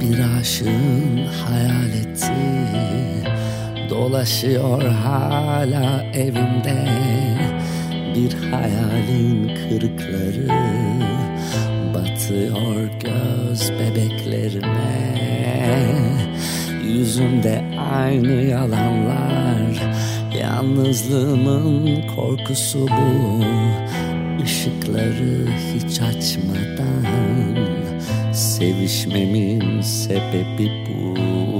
Bir aşığın hayaleti dolaşıyor hala evimde. Bir hayalin kırıkları batıyor göz bebeklerime. Yüzümde aynı yalanlar, yalnızlığımın korkusu bu. Işıkları hiç açmadan sevişmemin sebebi bu.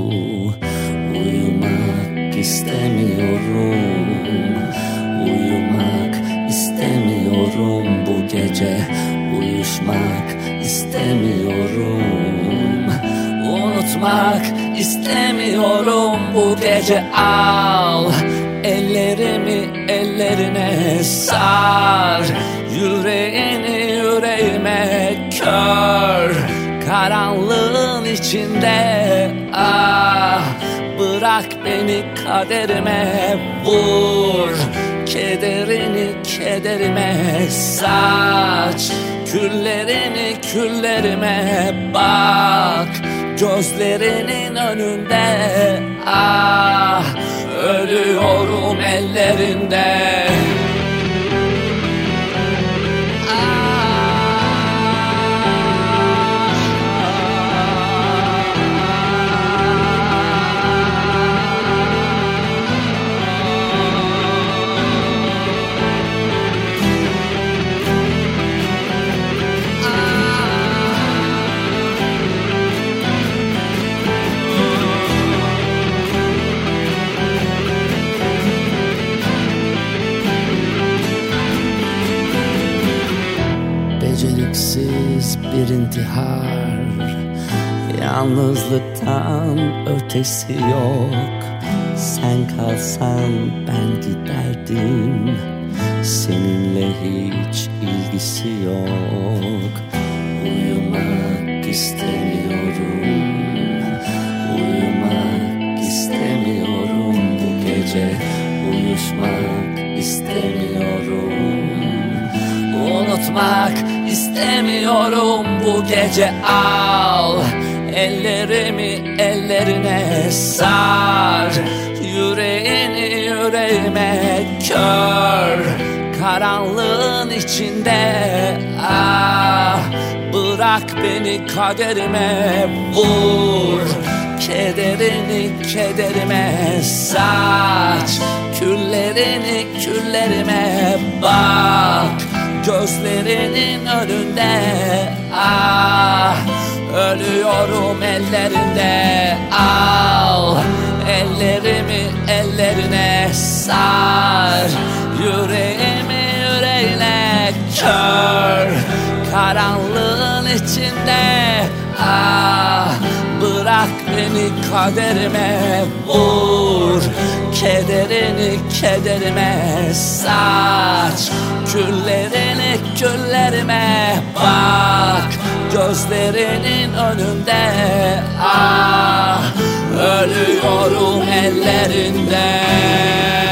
Uyumak istemiyorum, uyumak istemiyorum bu gece. Uyuşmak istemiyorum, unutmak istemiyorum bu gece. Al ellerimi ellerine sar, yüreğini yüreğime kör. Karanlığın içinde bırak beni kaderime vur. Kederini kederime saç, küllerini küllerime bak. Gözlerinin önünde ölüyorum ellerinde. Beceriksiz bir intihar, yalnızlıktan ötesi yok. Sen kalsan ben giderdim, seninle hiç ilgisi yok. Uyumak istemiyorum, uyumak istemiyorum bu gece. Uyuşmak istemiyorum, unutmak istemiyorum bu gece. Al ellerimi ellerine sar, yüreğini yüreğime kör. Karanlığın içinde bırak beni kaderime vur. Kederini kederime saç, küllerini küllerime bak. Gözlerinin önünde ölüyorum ellerinde. Al ellerimi ellerine sar, yüreğimi yüreğine kör. Karanlığın içinde bırak beni kaderime vur. Kederini kederime saç, küllerini küllerime bak. Gözlerinin önünde ölüyorum ellerinde.